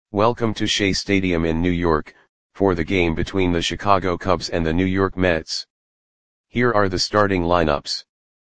Welcome to Shea Stadium in New York, for the game between the Chicago Cubs and the New York Mets. Here are the starting lineups.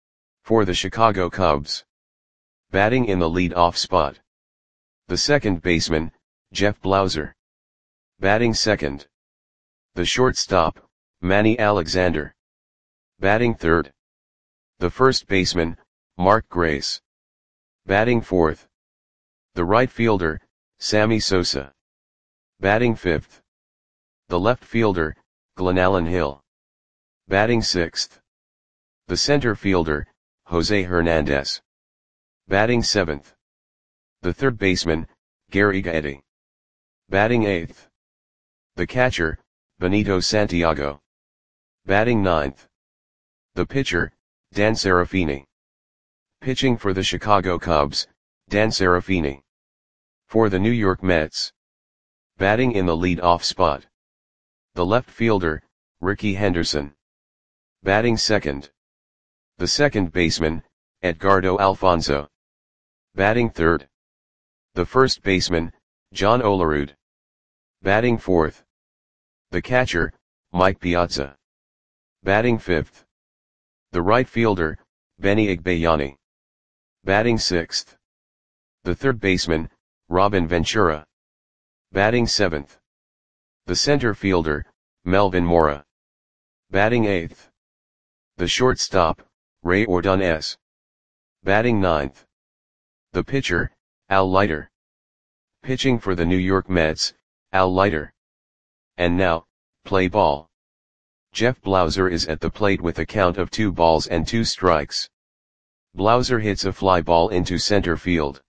For the Chicago Cubs. Batting in the lead-off spot. The second baseman, Jeff Blauser. Batting second. The shortstop, Manny Alexander. Batting third. The first baseman, Mark Grace. Batting fourth. The right fielder, Sammy Sosa. Batting fifth. The left fielder, Glenallen Hill. Batting sixth. The center fielder, Jose Hernandez. Batting seventh. The third baseman, Gary Gaetti. Batting eighth. The catcher, Benito Santiago. Batting ninth. The pitcher, Dan Serafini. Pitching for the Chicago Cubs, Dan Serafini. For the New York Mets. Batting in the lead-off spot. The left fielder, Rickey Henderson. Batting second. The second baseman, Edgardo Alfonzo. Batting third. The first baseman, John Olerud. Batting fourth. The catcher, Mike Piazza. Batting fifth. The right fielder, Benny Igbayani. Batting sixth. The third baseman, Robin Ventura. Batting seventh. The center fielder, Melvin Mora. Batting eighth. The shortstop, Ray Ordonez. Batting ninth. The pitcher, Al Leiter. Pitching for the New York Mets, Al Leiter. And now, play ball. Jeff Blauser is at the plate with a count of 2 balls and 2 strikes. Blauser hits a fly ball into center field.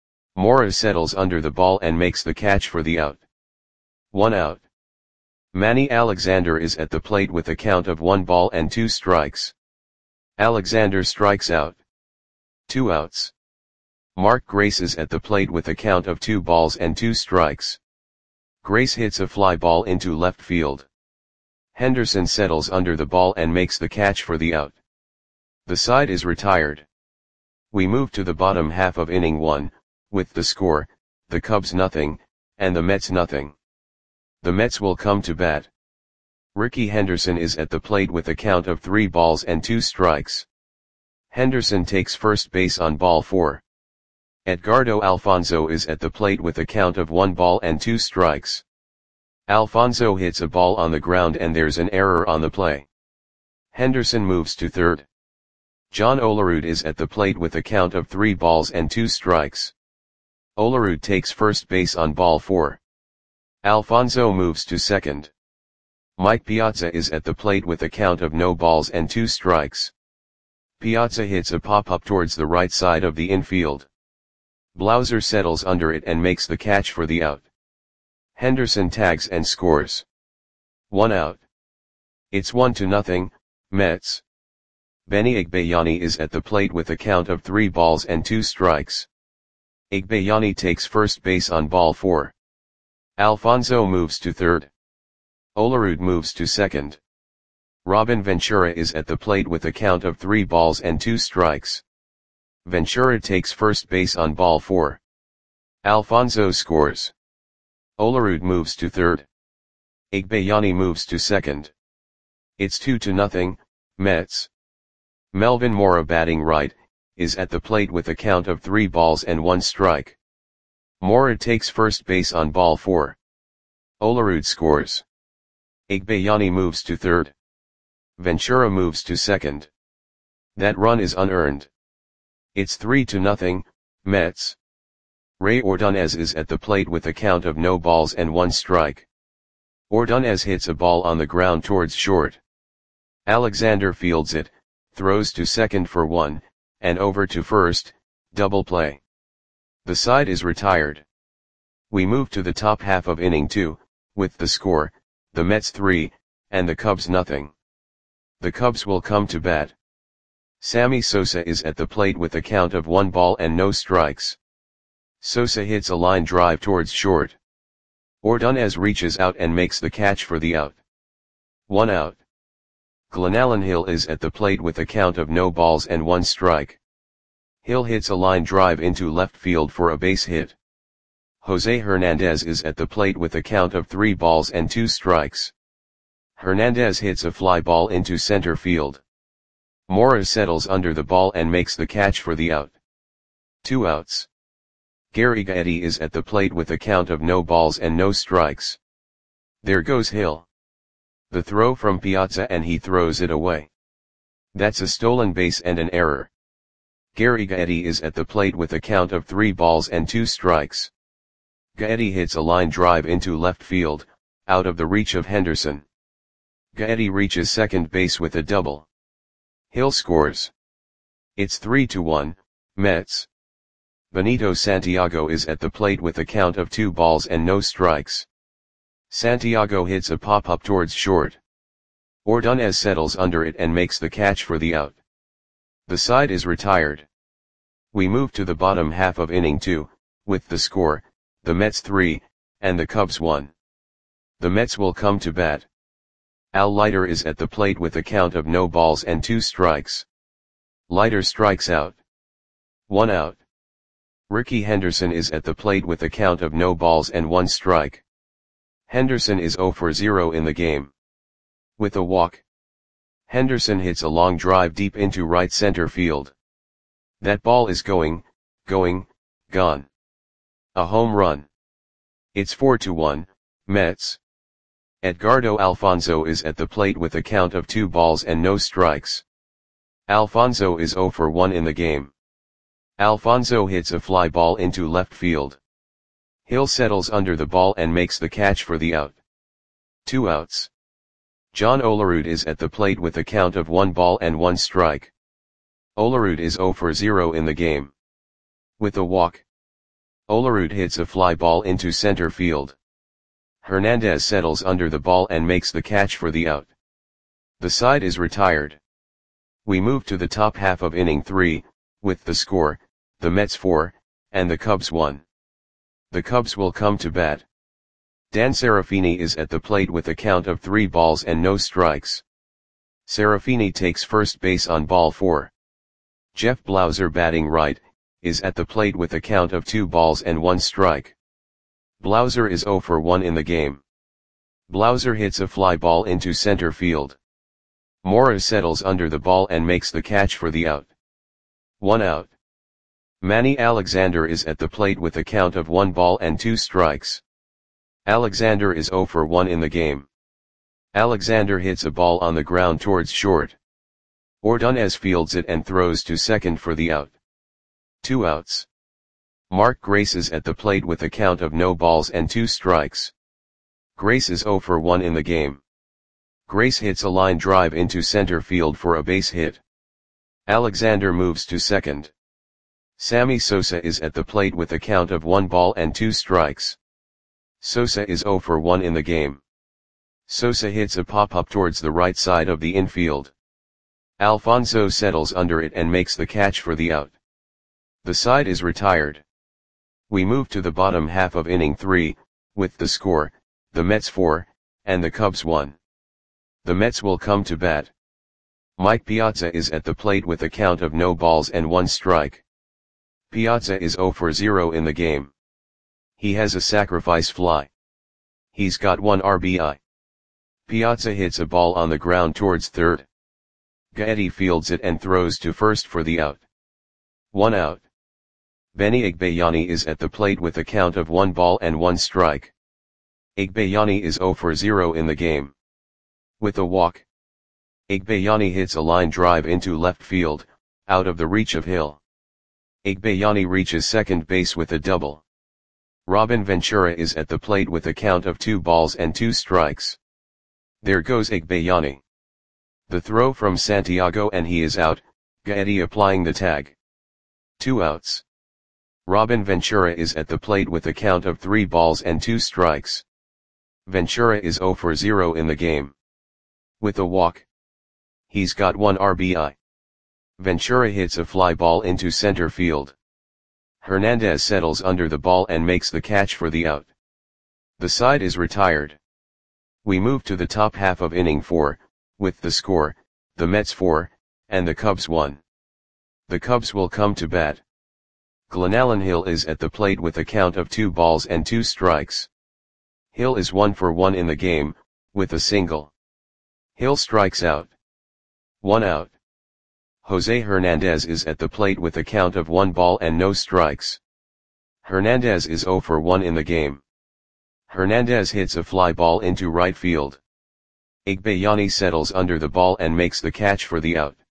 Mora settles under the ball and makes the catch for the out. 1 out. Manny Alexander is at the plate with a count of 1 ball and 2 strikes. Alexander strikes out. 2 outs. Mark Grace is at the plate with a count of 2 balls and 2 strikes. Grace hits a fly ball into left field. Henderson settles under the ball and makes the catch for the out. The side is retired. We move to the bottom half of inning 1, with the score, the Cubs nothing, and the Mets nothing. The Mets will come to bat. Rickey Henderson is at the plate with a count of 3 balls and 2 strikes. Henderson takes first base on ball 4. Edgardo Alfonzo is at the plate with a count of 1 ball and 2 strikes. Alfonzo hits a ball on the ground and there's an error on the play. Henderson moves to third. John Olerud is at the plate with a count of 3 balls and 2 strikes. Olerud takes first base on ball 4. Alfonzo moves to second. Mike Piazza is at the plate with a count of no balls and 2 strikes. Piazza hits a pop-up towards the right side of the infield. Blauser settles under it and makes the catch for the out. Henderson tags and scores. 1 out. It's 1-0, Mets. Benny Igbayani is at the plate with a count of 3 balls and 2 strikes. Igbayani takes first base on ball 4. Alfonzo moves to third. Olerud moves to second. Robin Ventura is at the plate with a count of 3 balls and 2 strikes. Ventura takes first base on ball 4. Alfonzo scores. Olerud moves to third. Igbayani moves to second. It's 2-0, Mets. Melvin Mora batting right, is at the plate with a count of 3 balls and 1 strike. Mora takes first base on ball 4. Olerud scores. Igbayani moves to third. Ventura moves to second. That run is unearned. It's 3-0, Mets. Ray Ordonez is at the plate with a count of no balls and 1 strike. Ordonez hits a ball on the ground towards short. Alexander fields it, throws to second for 1, and over to first, double play. The side is retired. We move to the top half of inning 2, with the score, the Mets 3, and the Cubs nothing. The Cubs will come to bat. Sammy Sosa is at the plate with a count of 1 ball and no strikes. Sosa hits a line drive towards short. Ordonez reaches out and makes the catch for the out. 1 out. Glenallen Hill is at the plate with a count of no balls and 1 strike. Hill hits a line drive into left field for a base hit. Jose Hernandez is at the plate with a count of 3 balls and 2 strikes. Hernandez hits a fly ball into center field. Mora settles under the ball and makes the catch for the out. 2 outs. Gary Gaetti is at the plate with a count of no balls and no strikes. There goes Hill. The throw from Piazza and he throws it away. That's a stolen base and an error. Gary Gaetti is at the plate with a count of 3 balls and 2 strikes. Gaetti hits a line drive into left field, out of the reach of Henderson. Gaetti reaches second base with a double. Hill scores. It's 3-1, Mets. Benito Santiago is at the plate with a count of 2 balls and no strikes. Santiago hits a pop-up towards short. Ordonez settles under it and makes the catch for the out. The side is retired. We move to the bottom half of inning 2, with the score, the Mets 3, and the Cubs 1. The Mets will come to bat. Al Leiter is at the plate with a count of no balls and 2 strikes. Leiter strikes out. 1 out. Ricky Henderson is at the plate with a count of no balls and 1 strike. Henderson is 0 for 0 in the game. With a walk. Henderson hits a long drive deep into right center field. That ball is gone. A home run. It's 4-1, Mets. Edgardo Alfonzo is at the plate with a count of 2 balls and no strikes. Alfonzo is 0 for 1 in the game. Alfonzo hits a fly ball into left field. Hill settles under the ball and makes the catch for the out. 2 outs. John Olerud is at the plate with a count of 1 ball and 1 strike. Olerud is 0 for 0 in the game. With a walk. Olerud hits a fly ball into center field. Hernandez settles under the ball and makes the catch for the out. The side is retired. We move to the top half of inning 3, with the score, the Mets 4, and the Cubs 1. The Cubs will come to bat. Dan Serafini is at the plate with a count of 3 balls and no strikes. Serafini takes first base on ball 4. Jeff Blauser, batting right, is at the plate with a count of 2 balls and 1 strike. Blauser is 0 for 1 in the game. Blauser hits a fly ball into center field. Mora settles under the ball and makes the catch for the out. 1 out. Manny Alexander is at the plate with a count of 1 ball and 2 strikes. Alexander is 0 for 1 in the game. Alexander hits a ball on the ground towards short. Ordonez fields it and throws to second for the out. 2 outs. Mark Grace is at the plate with a count of no balls and 2 strikes. Grace is 0 for 1 in the game. Grace hits a line drive into center field for a base hit. Alexander moves to second. Sammy Sosa is at the plate with a count of 1 ball and 2 strikes. Sosa is 0 for 1 in the game. Sosa hits a pop-up towards the right side of the infield. Alfonzo settles under it and makes the catch for the out. The side is retired. We move to the bottom half of inning 3, with the score, the Mets 4, and the Cubs 1. The Mets will come to bat. Mike Piazza is at the plate with a count of no balls and 1 strike. Piazza is 0 for 0 in the game. He has a sacrifice fly. He's got 1 RBI. Piazza hits a ball on the ground towards third. Gaetti fields it and throws to first for the out. 1 out. Benny Igbayani is at the plate with a count of 1 ball and 1 strike. Igbayani is 0 for 0 in the game. With a walk. Igbayani hits a line drive into left field, out of the reach of Hill. Igbayani reaches second base with a double. Robin Ventura is at the plate with a count of 2 balls and 2 strikes. There goes Igbayani. The throw from Santiago and he is out, Gaetti applying the tag. 2 outs. Robin Ventura is at the plate with a count of 3 balls and 2 strikes. Ventura is 0 for 0 in the game. With a walk. He's got 1 RBI. Ventura hits a fly ball into center field. Hernandez settles under the ball and makes the catch for the out. The side is retired. We move to the top half of inning 4, with the score, the Mets 4, and the Cubs 1. The Cubs will come to bat. Glenallen Hill is at the plate with a count of 2 balls and 2 strikes. Hill is 1 for 1 in the game, with a single. Hill strikes out. 1 out. Jose Hernandez is at the plate with a count of 1 ball and no strikes. Hernandez is 0 for 1 in the game. Hernandez hits a fly ball into right field. Igbayani settles under the ball and makes the catch for the out.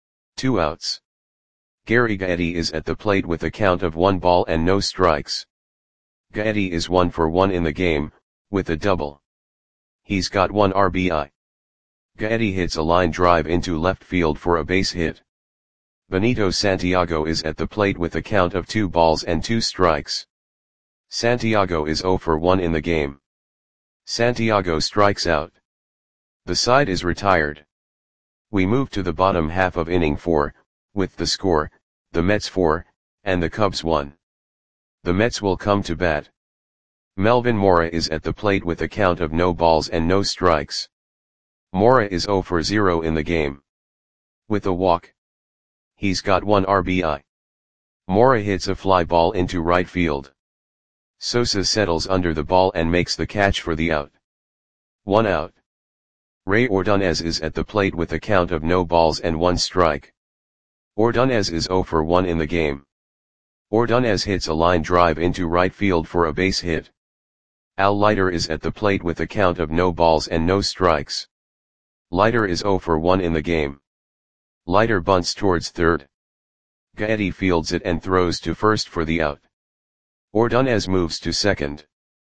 2 outs. Gary Gaetti is at the plate with a count of 1 ball and no strikes. Gaetti is 1 for 1 in the game, with a double. He's got 1 RBI. Gaetti hits a line drive into left field for a base hit. Benito Santiago is at the plate with a count of 2 balls and 2 strikes. Santiago is 0 for 1 in the game. Santiago strikes out. The side is retired. We move to the bottom half of inning 4, with the score, the Mets 4, and the Cubs 1. The Mets will come to bat. Melvin Mora is at the plate with a count of no balls and no strikes. Mora is 0 for 0 in the game. With a walk. He's got 1 RBI. Mora hits a fly ball into right field. Sosa settles under the ball and makes the catch for the out. 1 out. Ray Ordonez is at the plate with a count of no balls and 1 strike. Ordonez is 0 for 1 in the game. Ordonez hits a line drive into right field for a base hit. Al Leiter is at the plate with a count of no balls and no strikes. Leiter is 0 for 1 in the game. Leiter bunts towards third. Gaetti fields it and throws to first for the out. Ordonez moves to second.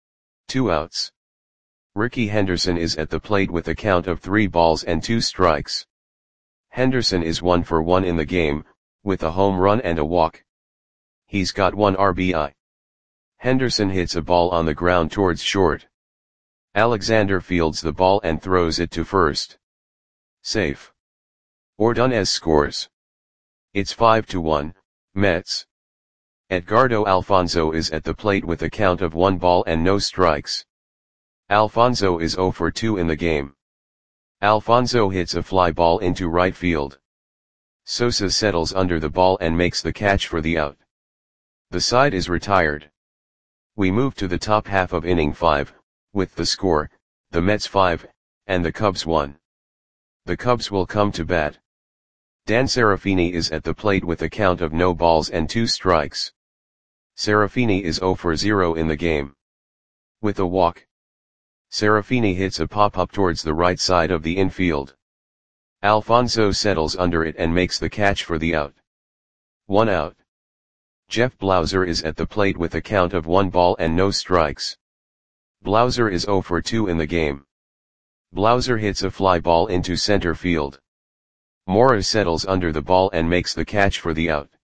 2 outs. Ricky Henderson is at the plate with a count of 3 balls and 2 strikes. Henderson is 1 for 1 in the game, with a home run and a walk. He's got 1 RBI. Henderson hits a ball on the ground towards short. Alexander fields the ball and throws it to first. Safe. Ordonez scores. It's 5-1, Mets. Edgardo Alfonzo is at the plate with a count of 1 ball and no strikes. Alfonzo is 0 for 2 in the game. Alfonzo hits a fly ball into right field. Sosa settles under the ball and makes the catch for the out. The side is retired. We move to the top half of inning 5, with the score, the Mets 5, and the Cubs 1. The Cubs will come to bat. Dan Serafini is at the plate with a count of no balls and 2 strikes. Serafini is 0 for 0 in the game. With a walk. Serafini hits a pop-up towards the right side of the infield. Alfonzo settles under it and makes the catch for the out. 1 out. Jeff Blauser is at the plate with a count of 1 ball and no strikes. Blauser is 0 for 2 in the game. Blauser hits a fly ball into center field. Mora settles under the ball and makes the catch for the out.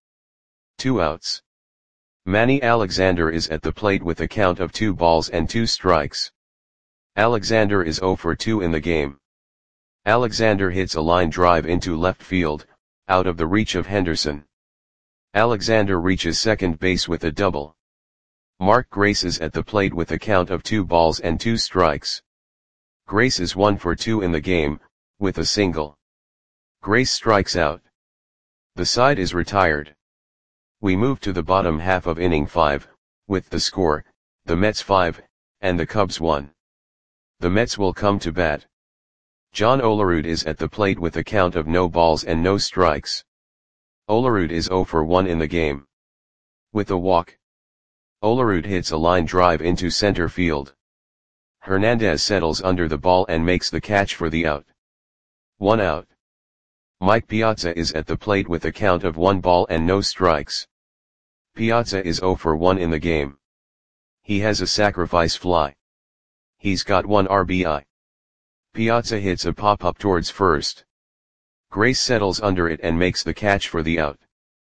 2 outs. Manny Alexander is at the plate with a count of 2 balls and 2 strikes. Alexander is 0 for 2 in the game. Alexander hits a line drive into left field, out of the reach of Henderson. Alexander reaches second base with a double. Mark Grace is at the plate with a count of 2 balls and 2 strikes. Grace is 1 for 2 in the game, with a single. Grace strikes out. The side is retired. We move to the bottom half of inning 5, with the score, the Mets 5, and the Cubs 1. The Mets will come to bat. John Olerud is at the plate with a count of no balls and no strikes. Olerud is 0 for 1 in the game. With a walk. Olerud hits a line drive into center field. Hernandez settles under the ball and makes the catch for the out. 1 out. Mike Piazza is at the plate with a count of 1 ball and no strikes. Piazza is 0 for 1 in the game. He has a sacrifice fly. He's got 1 RBI. Piazza hits a pop-up towards first. Grace settles under it and makes the catch for the out.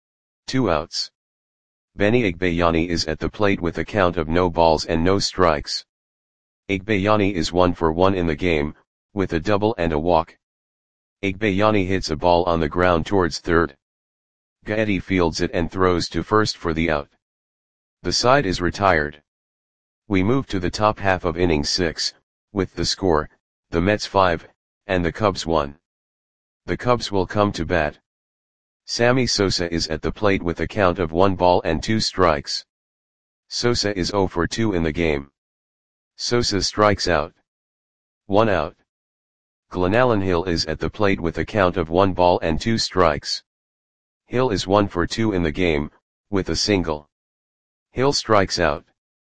2 outs. Benny Igbayani is at the plate with a count of no balls and no strikes. Igbayani is 1 for 1 in the game, with a double and a walk. Igbayani hits a ball on the ground towards third. Gaetti fields it and throws to first for the out. The side is retired. We move to the top half of inning 6, with the score, the Mets 5, and the Cubs 1. The Cubs will come to bat. Sammy Sosa is at the plate with a count of 1 ball and 2 strikes. Sosa is 0 for 2 in the game. Sosa strikes out. 1 out. Glenallen Hill is at the plate with a count of 1 ball and 2 strikes. Hill is 1 for 2 in the game, with a single. Hill strikes out.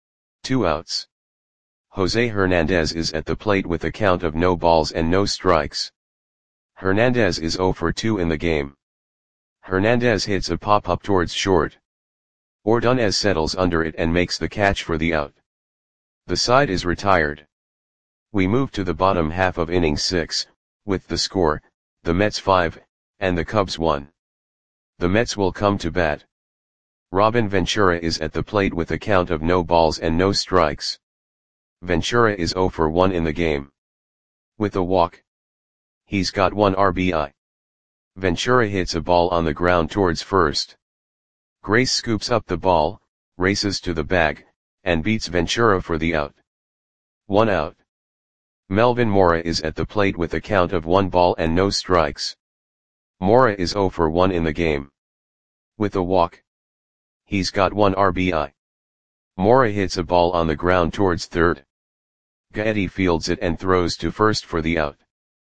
2 outs. Jose Hernandez is at the plate with a count of no balls and no strikes. Hernandez is 0 for 2 in the game. Hernandez hits a pop-up towards short. Ordonez settles under it and makes the catch for the out. The side is retired. We move to the bottom half of inning 6, with the score, the Mets 5, and the Cubs 1. The Mets will come to bat. Robin Ventura is at the plate with a count of no balls and no strikes. Ventura is 0 for 1 in the game. With a walk. He's got 1 RBI. Ventura hits a ball on the ground towards first. Grace scoops up the ball, races to the bag, and beats Ventura for the out. 1 out. Melvin Mora is at the plate with a count of 1 ball and no strikes. Mora is 0 for 1 in the game. With a walk. He's got 1 RBI. Mora hits a ball on the ground towards third. Gaetti fields it and throws to first for the out.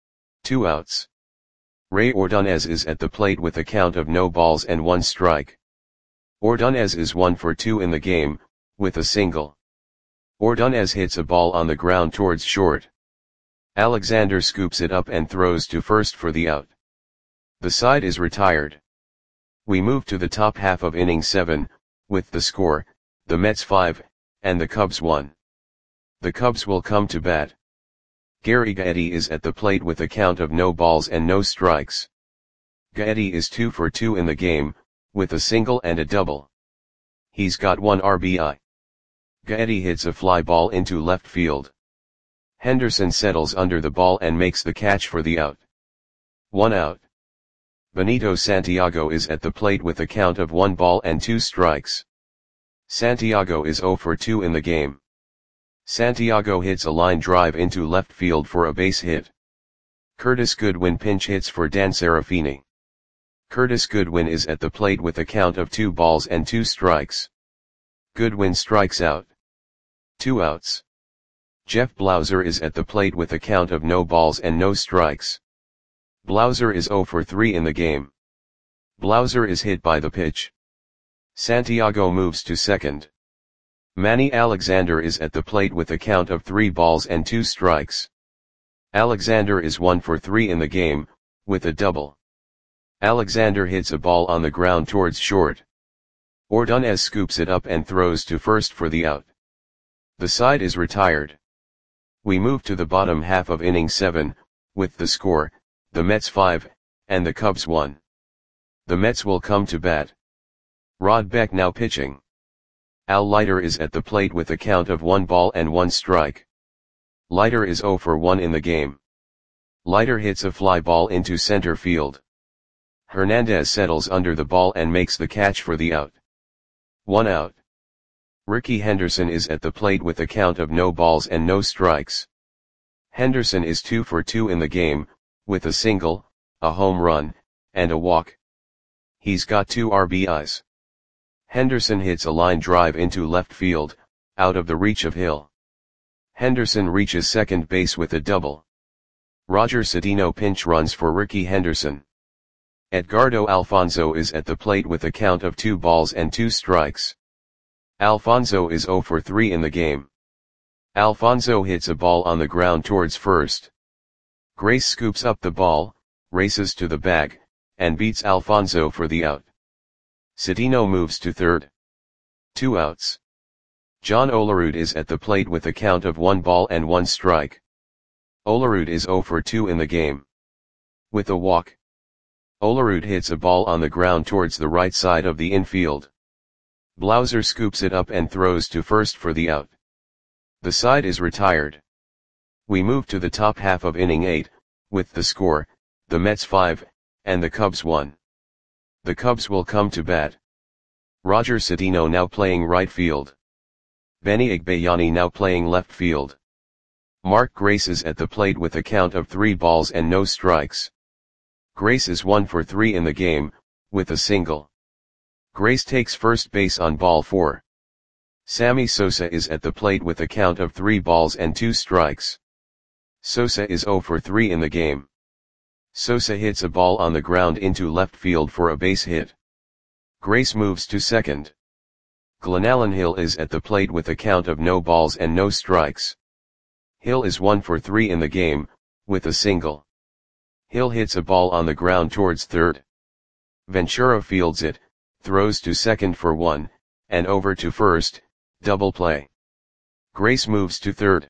2 outs. Ray Ordonez is at the plate with a count of no balls and 1 strike. Ordonez is 1 for 2 in the game, with a single. Ordonez hits a ball on the ground towards short. Alexander scoops it up and throws to first for the out. The side is retired. We move to the top half of inning 7, with the score, the Mets 5, and the Cubs 1. The Cubs will come to bat. Gary Gaetti is at the plate with a count of no balls and no strikes. Gaetti is 2 for 2 in the game, with a single and a double. He's got 1 RBI. Gaetti hits a fly ball into left field. Henderson settles under the ball and makes the catch for the out. 1 out. Benito Santiago is at the plate with a count of 1 ball and 2 strikes. Santiago is 0 for 2 in the game. Santiago hits a line drive into left field for a base hit. Curtis Goodwin pinch hits for Dan Serafini. Curtis Goodwin is at the plate with a count of 2 balls and 2 strikes. Goodwin strikes out. 2 outs. Jeff Blauser is at the plate with a count of no balls and no strikes. Blauser is 0 for 3 in the game. Blauser is hit by the pitch. Santiago moves to second. Manny Alexander is at the plate with a count of 3 balls and 2 strikes. Alexander is 1 for 3 in the game, with a double. Alexander hits a ball on the ground towards short. Ordonez scoops it up and throws to first for the out. The side is retired. We move to the bottom half of inning 7, with the score, the Mets 5, and the Cubs 1. The Mets will come to bat. Rod Beck now pitching. Al Leiter is at the plate with a count of 1 ball and 1 strike. Leiter is 0 for 1 in the game. Leiter hits a fly ball into center field. Hernandez settles under the ball and makes the catch for the out. 1 out. Ricky Henderson is at the plate with a count of no balls and no strikes. Henderson is 2 for 2 in the game, with a single, a home run, and a walk. He's got 2 RBIs. Henderson hits a line drive into left field, out of the reach of Hill. Henderson reaches second base with a double. Roger Cedeno pinch runs for Ricky Henderson. Edgardo Alfonzo is at the plate with a count of 2 balls and 2 strikes. Alfonzo is 0 for 3 in the game. Alfonzo hits a ball on the ground towards first. Grace scoops up the ball, races to the bag, and beats Alfonzo for the out. Cedeno moves to third. 2 outs. John Olerud is at the plate with a count of 1 ball and 1 strike. Olerud is 0 for 2 in the game. With a walk. Olerud hits a ball on the ground towards the right side of the infield. Blauser scoops it up and throws to first for the out. The side is retired. We move to the top half of inning 8, with the score, the Mets 5, and the Cubs 1. The Cubs will come to bat. Roger Cedeno now playing right field. Benny Igbayani now playing left field. Mark Grace is at the plate with a count of 3 balls and no strikes. Grace is 1 for 3 in the game, with a single. Grace takes first base on ball 4. Sammy Sosa is at the plate with a count of 3 balls and 2 strikes. Sosa is 0 for 3 in the game. Sosa hits a ball on the ground into left field for a base hit. Grace moves to second. Glenallen Hill is at the plate with a count of no balls and no strikes. Hill is 1 for 3 in the game, with a single. Hill hits a ball on the ground towards third. Ventura fields it, throws to second for 1, and over to first, double play. Grace moves to third.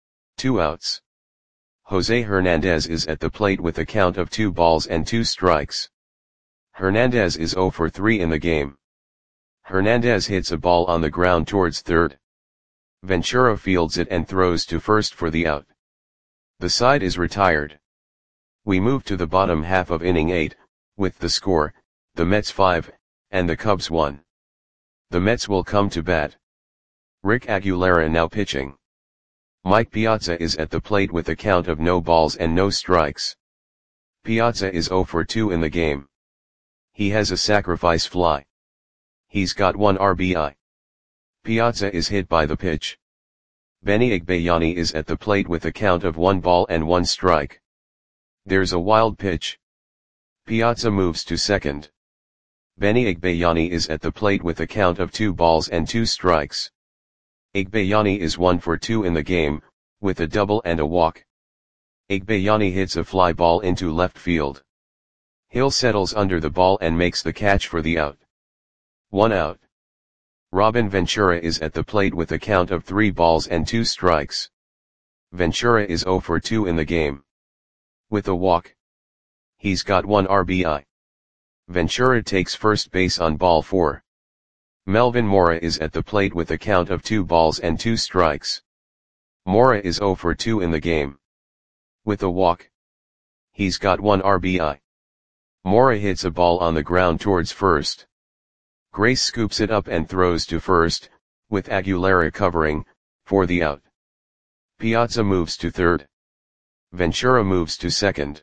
2 outs. Jose Hernandez is at the plate with a count of 2 balls and 2 strikes. Hernandez is 0 for 3 in the game. Hernandez hits a ball on the ground towards third. Ventura fields it and throws to first for the out. The side is retired. We move to the bottom half of inning 8, with the score, the Mets 5, and the Cubs 1. The Mets will come to bat. Rick Aguilera now pitching. Mike Piazza is at the plate with a count of no balls and no strikes. Piazza is 0 for 2 in the game. He has a sacrifice fly. He's got 1 RBI. Piazza is hit by the pitch. Benny Igbayani is at the plate with a count of 1 ball and 1 strike. There's a wild pitch. Piazza moves to second. Benny Igbayani is at the plate with a count of 2 balls and 2 strikes. Igbayani is 1 for 2 in the game, with a double and a walk. Igbayani hits a fly ball into left field. Hill settles under the ball and makes the catch for the out. 1 out. Robin Ventura is at the plate with a count of 3 balls and 2 strikes. Ventura is 0 for 2 in the game. With a walk. He's got 1 RBI. Ventura takes first base on ball 4. Melvin Mora is at the plate with a count of 2 balls and 2 strikes. Mora is 0 for 2 in the game. With a walk. He's got 1 RBI. Mora hits a ball on the ground towards first. Grace scoops it up and throws to first, with Aguilera covering, for the out. Piazza moves to third. Ventura moves to second.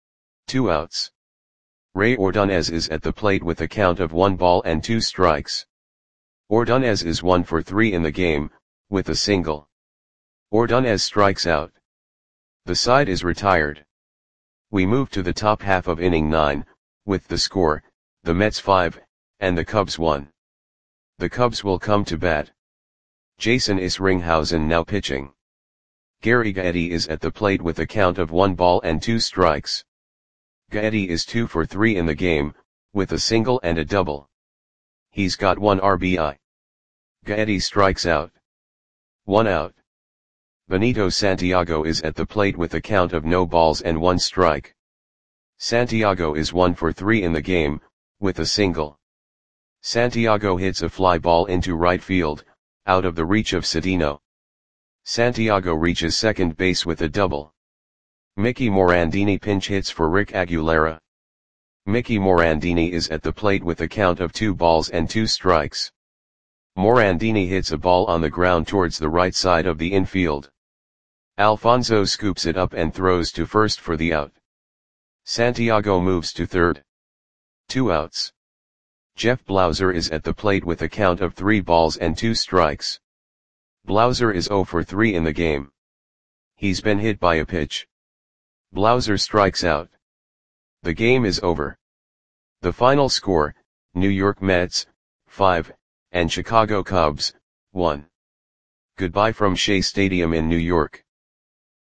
2 outs. Ray Ordonez is at the plate with a count of 1 ball and 2 strikes. Ordonez is 1 for 3 in the game, with a single. Ordonez strikes out. The side is retired. We move to the top half of inning 9, with the score, the Mets 5, and the Cubs 1. The Cubs will come to bat. Jason Isringhausen now pitching. Gary Gaetti is at the plate with a count of 1 ball and 2 strikes. Gaetti is 2 for 3 in the game, with a single and a double. He's got 1 RBI. Gaetti strikes out. 1 out. Benito Santiago is at the plate with a count of no balls and 1 strike. Santiago is 1 for 3 in the game, with a single. Santiago hits a fly ball into right field, out of the reach of Cedeno. Santiago reaches second base with a double. Mickey Morandini pinch hits for Rick Aguilera. Mickey Morandini is at the plate with a count of 2 balls and 2 strikes. Morandini hits a ball on the ground towards the right side of the infield. Alfonso scoops it up and throws to first for the out. Santiago moves to third. 2 outs. Jeff Blauser is at the plate with a count of 3 balls and 2 strikes. Blauser is 0 for 3 in the game. He's been hit by a pitch. Blauser strikes out. The game is over. The final score, New York Mets, 5, and Chicago Cubs, 1. Goodbye from Shea Stadium in New York.